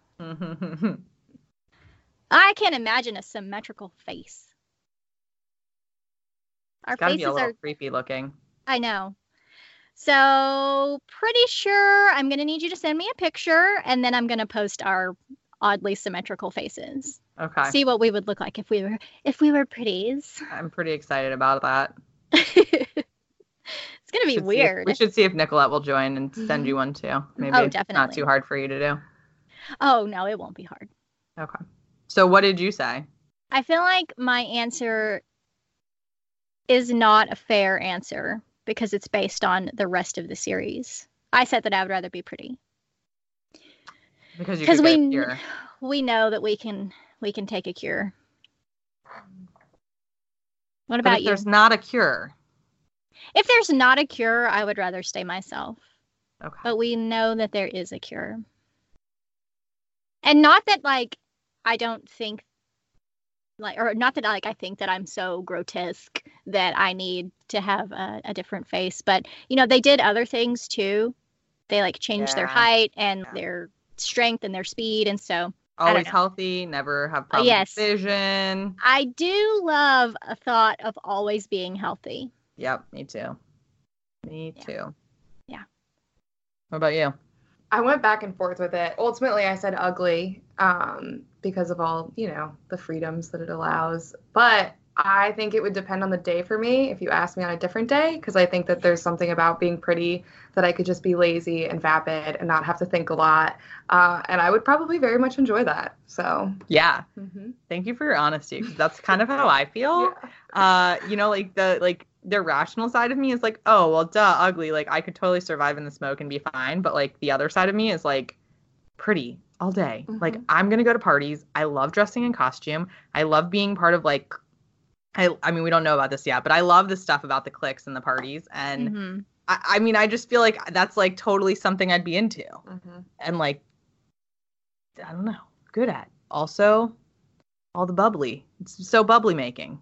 I can't imagine a symmetrical face. Our It's gotta be a faces little are, creepy looking. I know. So pretty sure I'm going to need you to send me a picture, and then I'm going to post our oddly symmetrical faces. Okay. See what we would look like if we were if we were pretties. I'm pretty excited about that. It's gonna be Should see if- weird. we should see if Nicolette will join and send you one too. Maybe Oh, it's not definitely. too hard for you to do. Oh no, it won't be hard. Okay. So what did you say? I feel like my answer is not a fair answer because it's based on the rest of the series. I said that I would rather be pretty. Because you Because could get we a cure. we know that we can we can take a cure. What But about if you? there's not a cure. If there's not a cure, I would rather stay myself. Okay. But we know that there is a cure. And not that like I don't think like or not that like I think that I'm so grotesque that I need to have a, a different face, but you know, they did other things too. They like changed their Yeah. height and Yeah. their strength and their speed, and so I don't Always know. healthy, never have Uh, problems yes. with vision. I do love a thought of always being healthy. Yep, me too. Me Yeah. too. Yeah. What about you? I went back and forth with it. Ultimately, I said ugly um, because of all, you know, the freedoms that it allows. But I think it would depend on the day for me if you asked me on a different day, because I think that there's something about being pretty that I could just be lazy and vapid and not have to think a lot. Uh, and I would probably very much enjoy that. So, Yeah. mm-hmm. Thank you for your honesty. 'Cause that's kind of how I feel. Yeah. Uh, you know, like the like the rational side of me is like, oh well, duh, ugly. Like I could totally survive in the smoke and be fine. But like the other side of me is like pretty all day. Mhm. Like I'm gonna go to parties. I love dressing in costume. I love being part of like. I, I mean, we don't know about this yet, but I love the stuff about the cliques and the parties. And Mm-hmm. I, I mean, I just feel like that's like totally something I'd be into. Mm-hmm. And like, I don't know, good at. Also, all the bubbly. It's so bubbly making.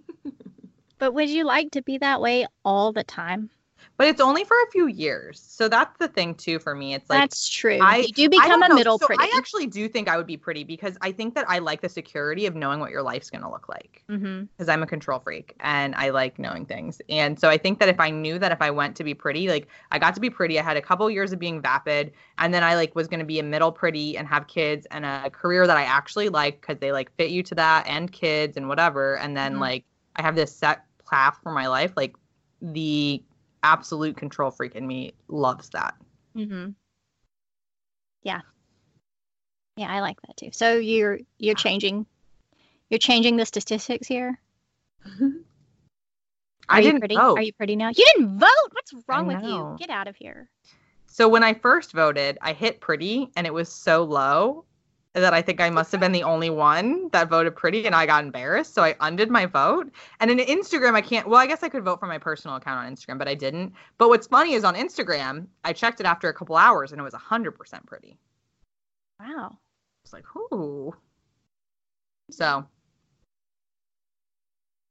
But would you like to be that way all the time? But it's only for a few years. So that's the thing too for me. It's like That's true. I- you do I become don't a know. middle so pretty. I actually do think I would be pretty because I think that I like the security of knowing what your life's going to look like. Mm-hmm. Because I'm a control freak and I like knowing things. And so I think that if I knew that if I went to be pretty, like I got to be pretty, I had a couple years of being vapid, and then I like was going to be a middle pretty and have kids and a career that I actually like because they like fit you to that and kids and whatever. And then Mhm. like I have this set path for my life. Like the absolute control freak in me loves that. Mm-hmm. Yeah. Yeah, I like that too. So you're you're changing you're changing the statistics here. Are I you didn't pretty? vote. Are you pretty now? You didn't vote. What's wrong with know. you? Get out of here. So when I first voted, I hit pretty and it was so low that I think I must have been the only one that voted pretty, and I got embarrassed. So I undid my vote. And in Instagram, I can't, well, I guess I could vote from my personal account on Instagram, but I didn't. But what's funny is on Instagram, I checked it after a couple hours and it was one hundred percent pretty. Wow. It's like, ooh. So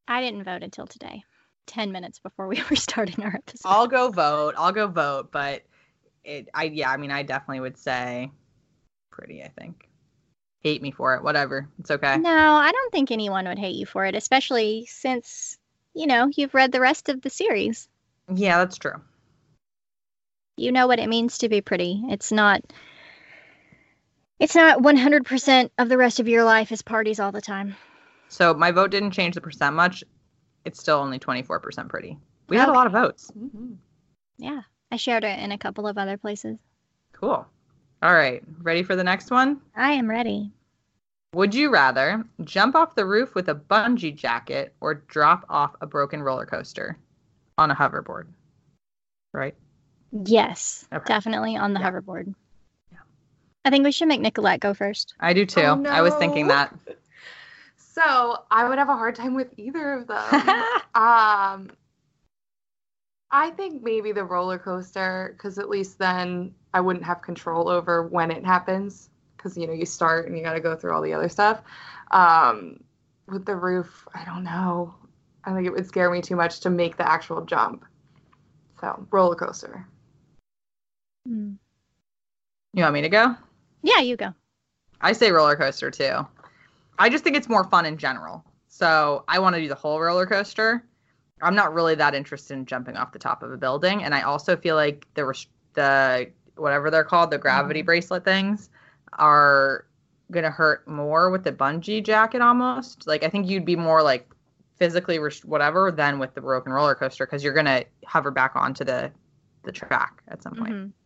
I didn't vote until today, ten minutes before we were starting our episode. I'll go vote. I'll go vote, but it. I yeah. I mean, I definitely would say pretty. I think. Hate me for it. Whatever. It's okay. No, I don't think anyone would hate you for it, especially since, you know, you've read the rest of the series. Yeah, that's true. You know what it means to be pretty. It's not it's not one hundred percent of the rest of your life is parties all the time. So my vote didn't change the percent much. It's still only twenty-four percent pretty. We had Okay. a lot of votes. Mhm. Yeah. I shared it in a couple of other places. Cool. All right. Ready for the next one? I am ready. Would you rather jump off the roof with a bungee jacket or drop off a broken roller coaster on a hoverboard? Right? Yes. Okay. Definitely on the Yeah. hoverboard. Yeah. I think we should make Nicolette go first. I do too. Oh, I was thinking no. that. So I would have a hard time with either of them. um, I think maybe the roller coaster, because at least then I wouldn't have control over when it happens. Because, you know, you start and you got to go through all the other stuff. Um, with the roof, I don't know. I think it would scare me too much to make the actual jump. So, roller coaster. Hmm. You want me to go? Yeah, you go. I say roller coaster too. I just think it's more fun in general. So I want to do the whole roller coaster. I'm not really that interested in jumping off the top of a building. And I also feel like the, res- the whatever they're called, the gravity Mhm. bracelet things are going to hurt more with the bungee jacket almost. Like, I think you'd be more like physically rest- whatever than with the broken roller coaster because you're going to hover back onto the, the track at some point. Mhm.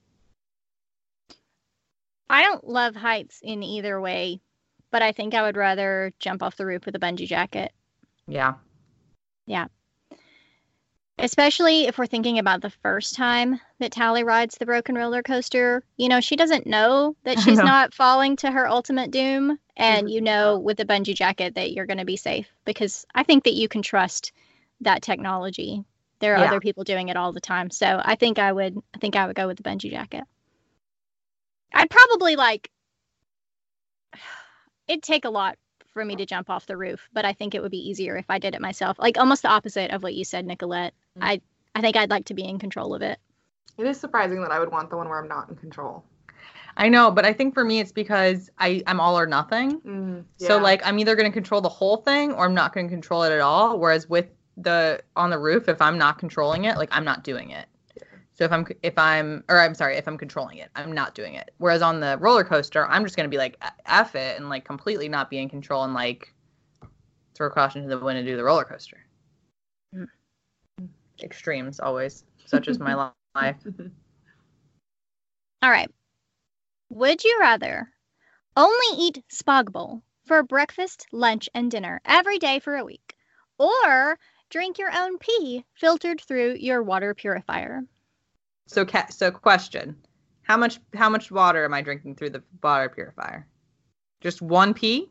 I don't love heights in either way, but I think I would rather jump off the roof with a bungee jacket. Yeah. Especially if we're thinking about the first time that Tally rides the broken roller coaster. You know, she doesn't know that I she's know. not falling to her ultimate doom. And Mhm. you know with the bungee jacket that you're going to be safe because I think that you can trust that technology. There are Yeah. other people doing it all the time. So I think I would I think I would go with the bungee jacket. I'd probably like it'd take a lot for me to jump off the roof, but I think it would be easier if I did it myself. Like almost the opposite of what you said, Nicolette. Mm. I I think I'd like to be in control of it. It is surprising that I would want the one where I'm not in control. I know, but I think for me it's because I, I'm all or nothing. Mm, So yeah. like I'm either going to control the whole thing or I'm not going to control it at all. Whereas with the on the roof, if I'm not controlling it, like I'm not doing it. Yeah. So if I'm if I'm or I'm sorry, if I'm controlling it, I'm not doing it. Whereas on the roller coaster, I'm just going to be like F it and like completely not be in control and like throw caution to the wind and do the roller coaster. Mm. Extremes always, such as my life. All right. Would you rather only eat Spog Bowl for breakfast, lunch, and dinner every day for a week, or drink your own pee filtered through your water purifier? So, ca- so question: How much how much water am I drinking through the water purifier? Just one pee?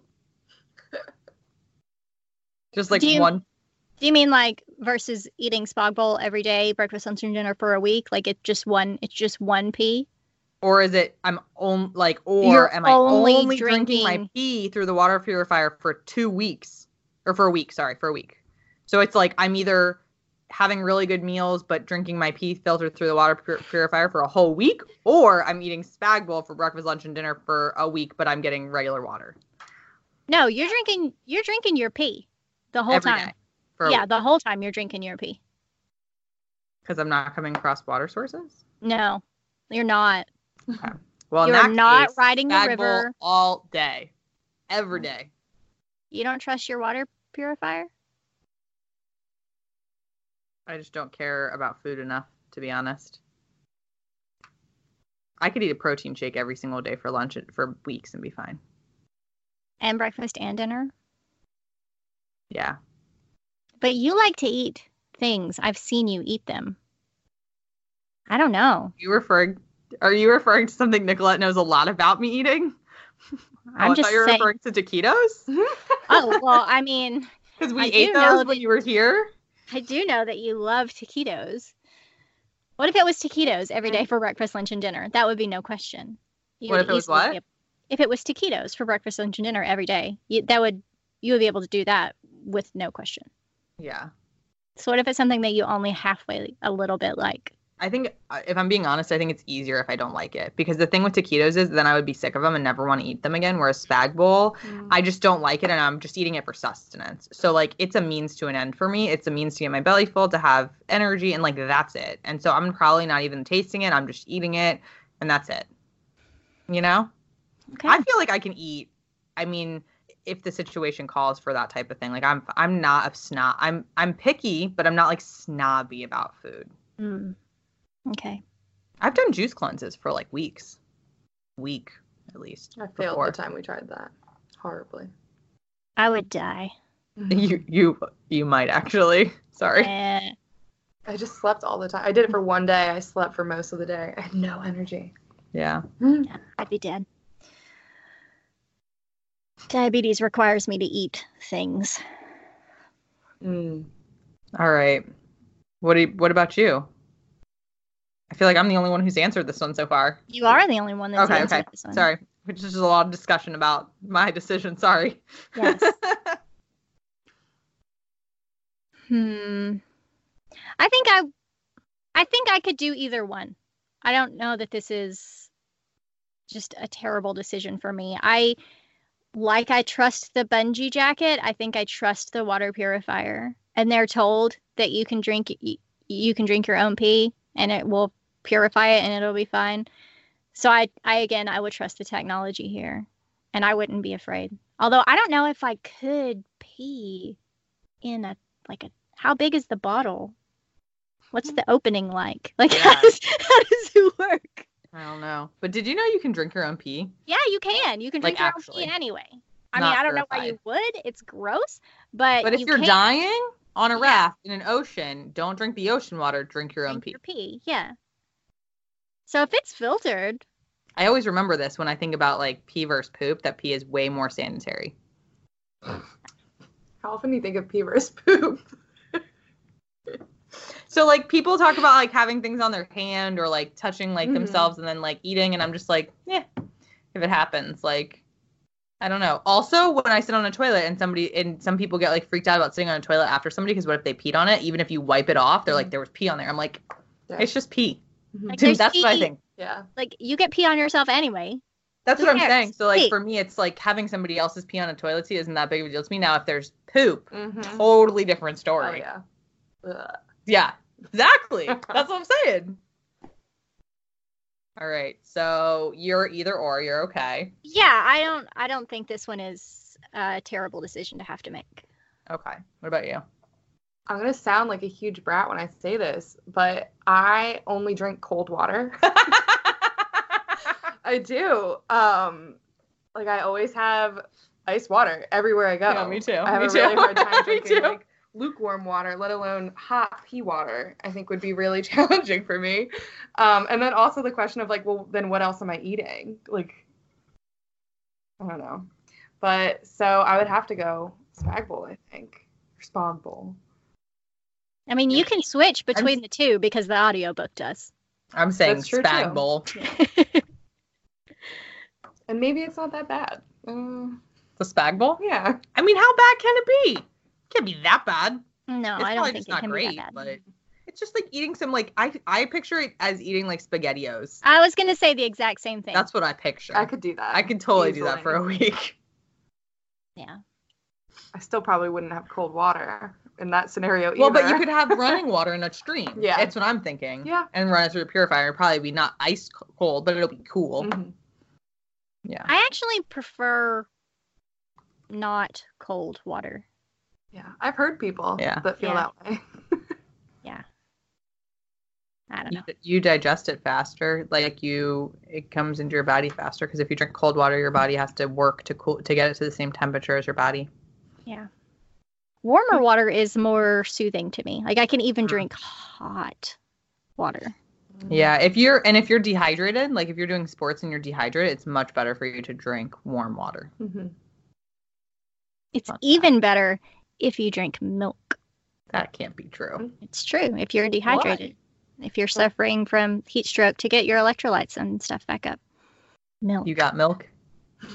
Just like Do you- one. Do you mean like versus eating Spog Bowl every day, breakfast, lunch, and dinner for a week? Like it's just one. It's just one pee. Or is it I'm on like or You're am I only only drinking my drinking- pee through the water purifier for two weeks or for a week? Sorry, for a week. So it's like I'm either having really good meals but drinking my pee filtered through the water pur- purifier for a whole week, or I'm eating Spag Bowl for breakfast, lunch, and dinner for a week, but I'm getting regular water No, you're drinking. You're drinking your pee the whole every time. day for a Yeah, week the whole time you're drinking your pee. because I'm not coming across water sources. No, you're not. Well, in You're that not case, riding the Spag Bowl river. all day, every day. You don't trust your water purifier? I just don't care about food enough, to be honest. I could eat a protein shake every single day for lunch for weeks and be fine. And breakfast and dinner? Yeah. But you like to eat things. I've seen you eat them. I don't know. You referring? Are you referring to something Nicolette knows a lot about me eating? I'm oh, I just thought you were saying- referring to taquitos Oh, well, I mean, because we I ate do know those that- when you were here. I do know that you love taquitos. What if it was taquitos every day for breakfast, lunch, and dinner? That would be no question. You What would if it was easily what? be able- If it was taquitos for breakfast, lunch, and dinner every day, you, that would you would be able to do that with no question. Yeah. So what if it's something that you only halfway a little bit like? I think, uh, if I'm being honest, I think it's easier if I don't like it. Because the thing with taquitos is then I would be sick of them and never want to eat them again. Whereas Spag Bowl, Mm. I just don't like it and I'm just eating it for sustenance. So, like, it's a means to an end for me. It's a means to get my belly full, to have energy, and, like, that's it. And so I'm probably not even tasting it. I'm just eating it, and that's it. You know? Okay. I feel like I can eat. I mean, if the situation calls for that type of thing. Like, I'm I'm not a snob. I'm I'm picky, but I'm not, like, snobby about food. Mm. Okay. I've done juice cleanses for like weeks. Week, at least. I failed before. the time we tried that. Horribly. I would die. You you you might actually. Sorry. Eh. I just slept all the time. I did it for one day. I slept for most of the day. I had no energy. Yeah. Yeah, I'd be dead. Diabetes requires me to eat things. Mm. All right. What do you, what about you? I feel like I'm the only one who's answered this one so far. You are the only one that's Okay, answered okay. this one. Sorry. Which is a lot of discussion about my decision. Sorry. Yes. Hmm. I think I I think I could do either one. I don't know that this is just a terrible decision for me. I like I trust the bungee jacket. I think I trust the water purifier. And they're told that you can drink you can drink your own pee and it will purify it and it'll be fine. So I I again I would trust the technology here and I wouldn't be afraid. Although I don't know if I could pee in a like a how big is the bottle? What's the opening like? Like, Yeah. how, does, how does it work? I don't know. But did you know you can drink your own pee? Yeah, you can. You can drink Like, your actually. own pee anyway. I Not mean, I don't know why you would. It's gross, but But if you you're can dying on a Yeah. raft in an ocean, don't drink the ocean water, drink your own drink pee. your pee. Yeah. So if it's filtered, I always remember this when I think about like pee versus poop, that pee is way more sanitary. How often do you think of pee versus poop? So like people talk about like having things on their hand or like touching like Mhm. themselves and then like eating, and I'm just like, yeah, if it happens, like I don't know. Also, when I sit on a toilet and somebody and some people get like freaked out about sitting on a toilet after somebody because what if they peed on it? Even if you wipe it off, they're like, there was pee on there. I'm like, Yeah. it's just pee. Like, Dude, there's that's what I pee- think. Yeah. like you get pee on yourself anyway. That's Who what I'm cares? saying. So like Pee. for me, it's like having somebody else's pee on a toilet seat isn't that big of a deal to me. Now if there's poop, Mm-hmm. totally different Oh, story. yeah. Ugh. Yeah, exactly. That's what I'm saying. All right. So you're either or. You're okay. Yeah, I don't I don't think this one is a terrible decision to have to make. Okay. What about you? I'm going to sound like a huge brat when I say this, but I only drink cold water. I do. Um, like I always have ice water everywhere I go. Yeah, me too. I have Me a too. really hard time Me drinking too. like lukewarm water, let alone hot pea water. I think would be really challenging for me. Um, and then also the question of like, well, then what else am I eating? Like, I don't know. But so I would have to go Spag Bowl, I think, or Spog Bowl. I mean, you can switch between the two because the audiobook does. I'm saying That's true, Spag too. Bowl. And maybe it's not that bad. Uh, The Spag Bowl? yeah. I mean, how bad can it be? It can't be that bad. No, It's I don't probably think just it not can great, be that bad. but it's just like eating some like I I picture it as eating like SpaghettiOs. I was gonna say the exact same thing. That's what I picture. I could do that. I could totally do that easily. for a week. Yeah. I still probably wouldn't have cold water in that scenario Well, but either. you could have running water in a stream. Yeah. That's what I'm thinking. Yeah. And run it through a purifier. It'll probably be not ice cold, but it'll be cool. Mhm. Yeah. I actually prefer not cold water. Yeah. I've heard people Yeah. that feel Yeah. that way. Yeah. I don't You, know. you digest it faster. Like you, it comes into your body faster because if you drink cold water, your body has to work to cool to get it to the same temperature as your body. Yeah. Warmer water is more soothing to me. Like I can even Mm. drink hot water. Yeah, if you're and if you're dehydrated, like if you're doing sports and you're dehydrated, it's much better for you to drink warm water. Mm-hmm. It's Fun even better if you drink milk. That can't be true. It's true. If you're dehydrated, if you're suffering from heat stroke, to get your electrolytes and stuff back up. Milk. You got milk?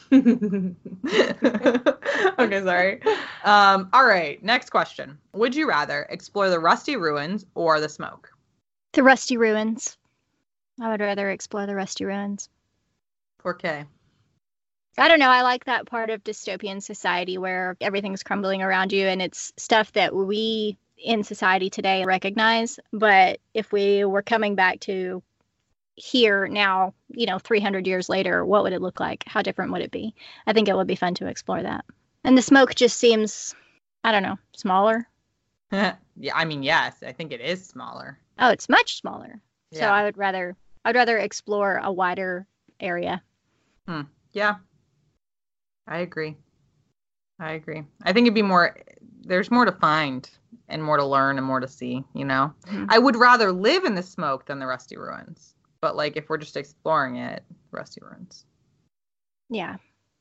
Okay, sorry. Um, all right, next question. Would you rather explore the rusty ruins or the smoke? The Rusty Ruins. I would rather explore the Rusty Ruins. four K. I don't know. I like that part of dystopian society where everything's crumbling around you and it's stuff that we in society today recognize. But if we were coming back to here now, you know, three hundred years later, what would it look like? How different would it be? I think it would be fun to explore that. And the smoke just seems, I don't know, smaller. Yeah, I mean, yes, I think it is smaller. Oh, it's much smaller. So Yeah. I would rather, I'd rather explore a wider area. Hmm. Yeah. I agree. I agree. I think it'd be more, there's more to find and more to learn and more to see, you know? Mhm. I would rather live in the smoke than the rusty ruins. But, like, if we're just exploring it, rusty ruins. Yeah.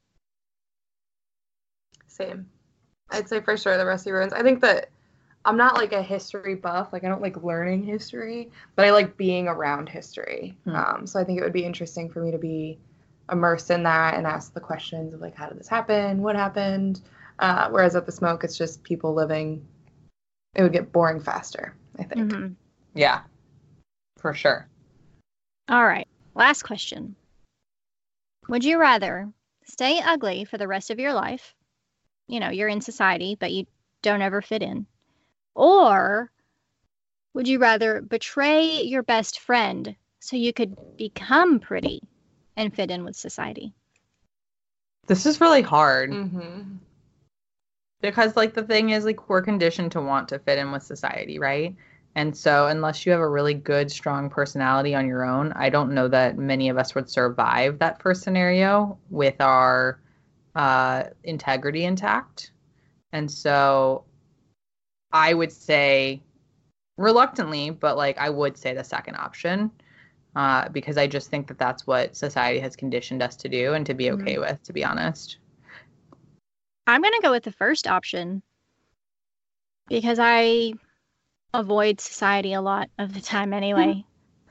Same. I'd say for sure the Rusty Ruins. I think that I'm not like a history buff. Like I don't like learning history, but I like being around history. Hmm. Um, so I think it would be interesting for me to be immersed in that and ask the questions of like, how did this happen? What happened? Uh, whereas at the smoke, it's just people living. It would get boring faster, I think. Mhm. Yeah. For sure. All right. Last question. Would you rather stay ugly for the rest of your life? You know, you're in society, but you don't ever fit in. Or would you rather betray your best friend so you could become pretty and fit in with society? This is really hard. Mm-hmm. Because, like, the thing is, like, we're conditioned to want to fit in with society, right? And so unless you have a really good, strong personality on your own, I don't know that many of us would survive that first scenario with our uh, integrity intact. And so I would say reluctantly, but, like, I would say the second option uh, because I just think that that's what society has conditioned us to do and to be okay with, to be honest. I'm going to go with the first option because I avoid society a lot of the time anyway.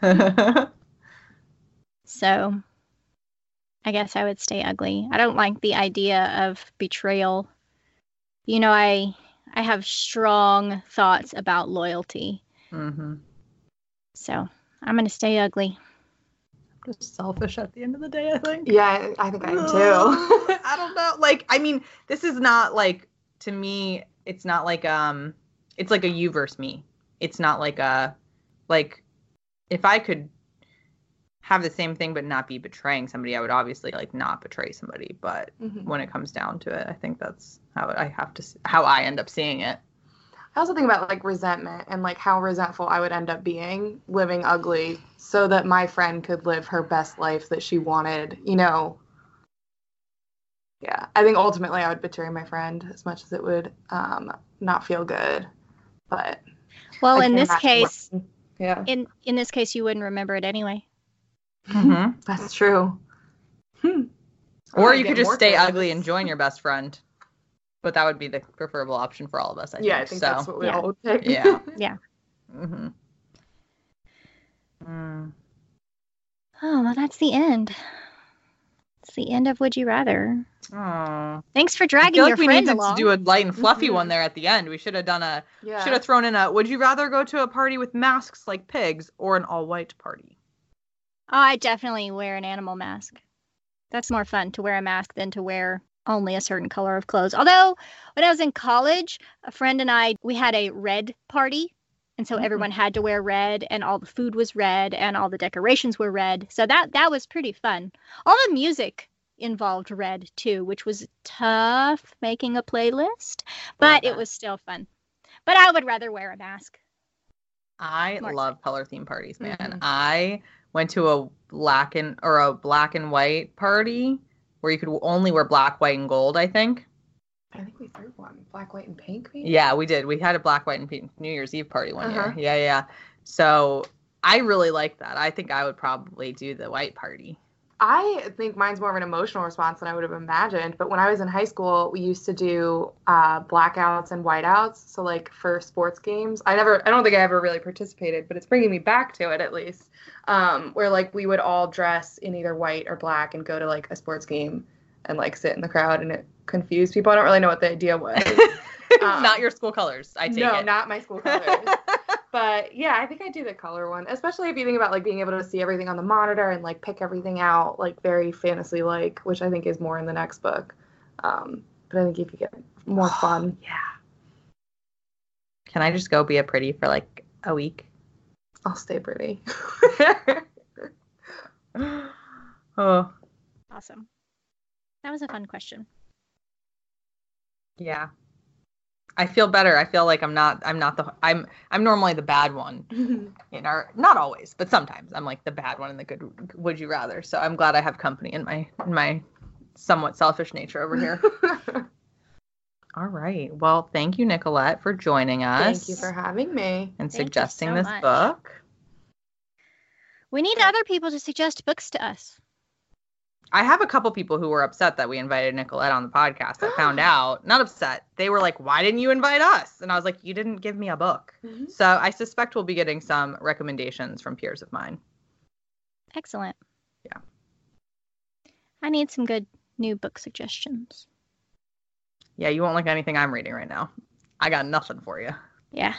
So I guess I would stay ugly. I don't like the idea of betrayal. You know, I I have strong thoughts about loyalty. Mm-hmm. So I'm going to stay ugly. Just selfish at the end of the day, I think. Yeah, I, I think I am too. I don't know. Like, I mean, this is not like, to me, it's not like, um, it's like a you versus me. It's not like a, like, if I could have the same thing but not be betraying somebody, I would obviously, like, not betray somebody. But Mhm. when it comes down to it, I think that's how I have to, how I end up seeing it. I also think about like resentment and like how resentful I would end up being living ugly so that my friend could live her best life that she wanted, you know. Yeah, I think ultimately I would betray my friend as much as it would um, not feel good. But Well, I in can this imagine case, what- yeah, in in this case, you wouldn't remember it anyway. Mm-hmm. that's true. Hmm. Or I'd you get could just more stay curious. ugly and join your best friend. But that would be the preferable option for all of us, I think. Yeah, I think so, that's what we yeah. all would pick. Yeah. Yeah. Mm-hmm. Mm. Oh, well, that's the end. It's the end of Would You Rather. Aw. Thanks for I dragging feel your like we friend needed along. to do a light and fluffy Mhm. one there at the end. We should have done a Yeah. should have thrown in a would you rather go to a party with masks like pigs or an all white party? Oh, I definitely wear an animal mask. That's more fun to wear a mask than to wear only a certain color of clothes. Although, when I was in college, a friend and I, we had a red party. And so Mhm. everyone had to wear red, and all the food was red, and all the decorations were red. So that that was pretty fun. All the music involved red, too, which was tough making a playlist. But it that. was still fun. But I would rather wear a mask. I More love color themed parties, man. Mhm. I went to a black and or a black and white party where you could only wear black, white, and gold, I think. I think we threw one. Black, white, and pink, maybe? Yeah, we did. We had a black, white, and pink New Year's Eve party one Uh-huh. year. Yeah, yeah. So I really like that. I think I would probably do the white party. I think mine's more of an emotional response than I would have imagined. But when I was in high school, we used to do uh, blackouts and whiteouts. So like for sports games, I never, I don't think I ever really participated, but it's bringing me back to it at least. Um, where like we would all dress in either white or black and go to like a sports game. and like sit in the crowd, and it confused people. I don't really know what the idea was. um, Not your school colors, I take no, it. not my school colors. But yeah, I think I do the color one, especially if you think about like being able to see everything on the monitor and like pick everything out, like very fantasy like, which I think is more in the next book. Um, but I think if you get more fun. Yeah. Can I just go be a pretty for like a week? I'll stay pretty. Oh. Awesome. That was a fun question. Yeah. I feel better. I feel like I'm not I'm not the I'm I'm normally the bad one in our not always, but sometimes I'm like the bad one in the good would you rather. So I'm glad I have company in my in my somewhat selfish nature over here. All right. Well, thank you, Nicolette, for joining us. Thank you for having me. And Thank suggesting you so this much. book. We need other people to suggest books to us. I have a couple people who were upset that we invited Nicolette on the podcast. I found out, not upset. They were like, why didn't you invite us? And I was like, you didn't give me a book. Mm-hmm. So I suspect we'll be getting some recommendations from peers of mine. Excellent. Yeah. I need some good new book suggestions. Yeah, you won't like anything I'm reading right now. I got nothing for you. Yeah.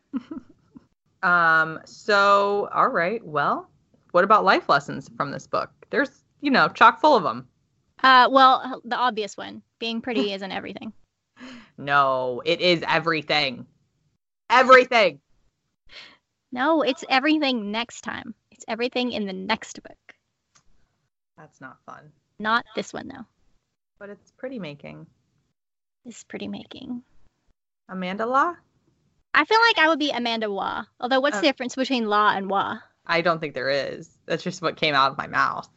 Um. So, all right. Well, what about life lessons from this book? There's, you know, chock full of them. Uh, well, the obvious one, being pretty isn't everything. No, it is everything. Everything. No, it's everything next time. It's everything in the next book. That's not fun. Not this one, though. But it's pretty making. It's pretty making. Amanda Law? I feel like I would be Amanda Waugh. Although, what's Oh. the difference between Law and Waugh? I don't think there is. That's just what came out of my mouth.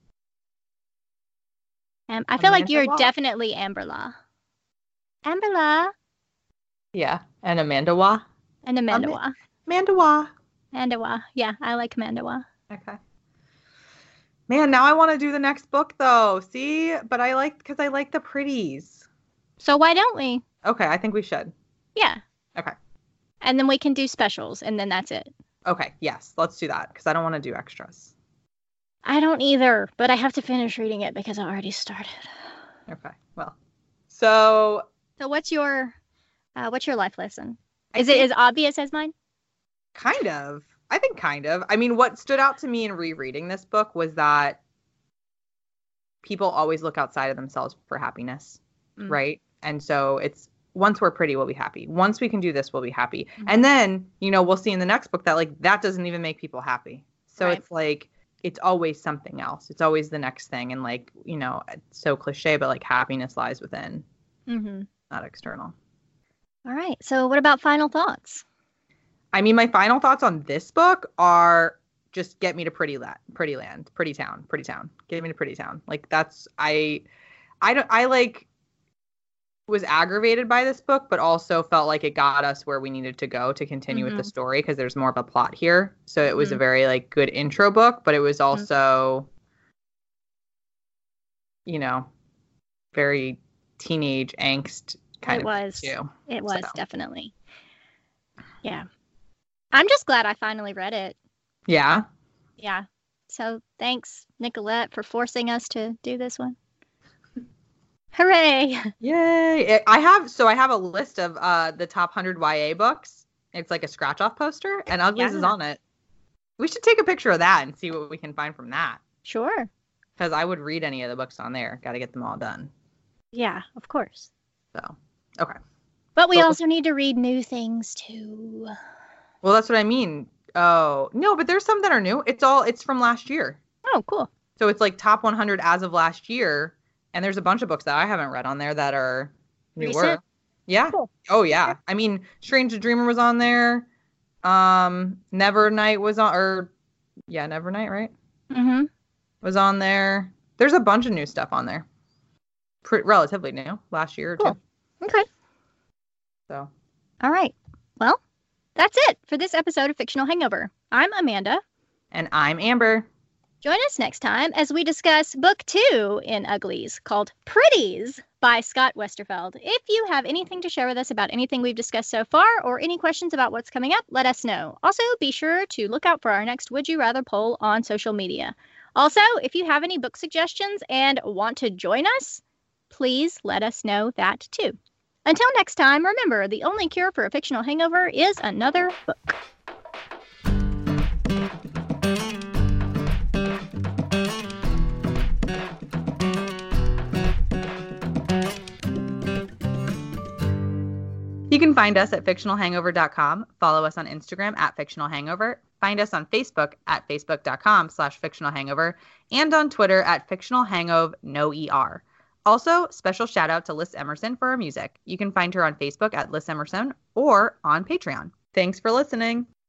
Um, I feel like Amanda you're Waugh. definitely Amber Law. Amber Law Yeah. And Amanda Waugh? and Amanda Ama- Waugh. Amanda Waugh. Amanda Waugh. Yeah, I like Amanda Waugh. Okay. Man, now I want to do the next book, though. See? But I like, because I like the pretties. So why don't we? Okay, I think we should. Yeah. Okay. And then we can do specials, and then that's it. Okay, yes, let's do that, because I don't want to do extras. I don't either, but I have to finish reading it because I already started. Okay, well. So, So what's your, uh, what's your life lesson? I Is it think- as obvious as mine? kind of. I think kind of. I mean, what stood out to me in rereading this book was that people always look outside of themselves for happiness, Mm. right? And so it's once we're pretty, we'll be happy. Once we can do this, we'll be happy. Mhm. And then, you know, we'll see in the next book that like that doesn't even make people happy. So Right. it's like it's always something else. It's always the next thing. And like, you know, it's so cliche, but like happiness lies within, Mm-hmm. not external. All right. So what about final thoughts? I mean, my final thoughts on this book are just get me to pretty land, pretty land, pretty town, pretty town. Get me to pretty town. Like that's I, I don't I like was aggravated by this book, but also felt like it got us where we needed to go to continue with the Mhm. story because there's more of a plot here. So it was a Mhm. very like good intro book, but it was also, you know, very teenage angst kind It of was. too. It was So. definitely. Yeah. I'm just glad I finally read it. Yeah. Yeah. So thanks, Nicolette, for forcing us to do this one. Hooray! Yay. I have, so I have a list of uh, the top one hundred Y A books. It's like a scratch off poster and Uglies is Yeah. on it. We should take a picture of that and see what we can find from that. Sure. Because I would read any of the books on there. Got to get them all done. Yeah, of course. So, okay. But we Well- also need to read new things too. Well, that's what I mean. Oh, no, but there's some that are new. It's all, it's from last year. Oh, cool. So it's like top one hundred as of last year. And there's a bunch of books that I haven't read on there that are newer. Recent? Yeah. Cool. Oh, yeah. I mean, Strange Dreamer was on there. Um, Nevernight was on, or yeah, Nevernight, right? Mm-hmm. Was on there. There's a bunch of new stuff on there. Pre- relatively new, last year or Cool. two. Okay. So, All right. Well, that's it for this episode of Fictional Hangover. I'm Amanda. and I'm Amber. Join us next time as we discuss book two in Uglies called Pretties by Scott Westerfeld. If you have anything to share with us about anything we've discussed so far or any questions about what's coming up, let us know. Also, be sure to look out for our next Would You Rather poll on social media. Also, if you have any book suggestions and want to join us, please let us know that too. Until next time, remember, the only cure for a fictional hangover is another book. You can find us at fictional hangover dot com, follow us on Instagram at fictional hangover, find us on Facebook at facebook.com slash fictional hangover, and on Twitter at fictional hangover no er. Also, special shout out to Liz Emerson for our music. You can find her on Facebook at Liz Emerson or on Patreon. Thanks for listening.